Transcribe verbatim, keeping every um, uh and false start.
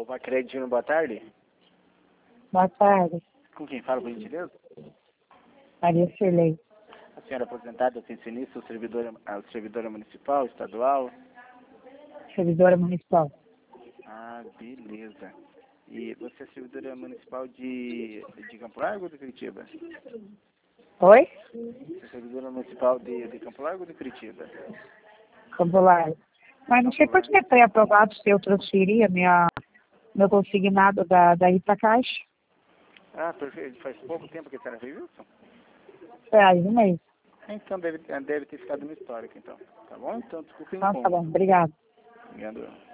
Alô, Acreditino, boa tarde. Boa tarde. Com quem fala, por gentileza? Maria Cirlei. A senhora é aposentada, pensionista, ou servidora, a servidora municipal, estadual? Servidora municipal. Ah, beleza. E você é servidora municipal de, de Campo Largo ou de Curitiba? Oi? Você é servidora municipal de, de Campo Largo ou de Curitiba? Campo Largo. Mas não sei por que foi aprovado se eu transferir a minha, meu consignado da, da Itacaixa. Ah, perfeito. Faz pouco tempo que a senhora fez isso? Faz um mês. Então deve, deve ter ficado no histórico, então. Tá bom? Então, desculpe o Então tá incômodo. bom, obrigado. Obrigado.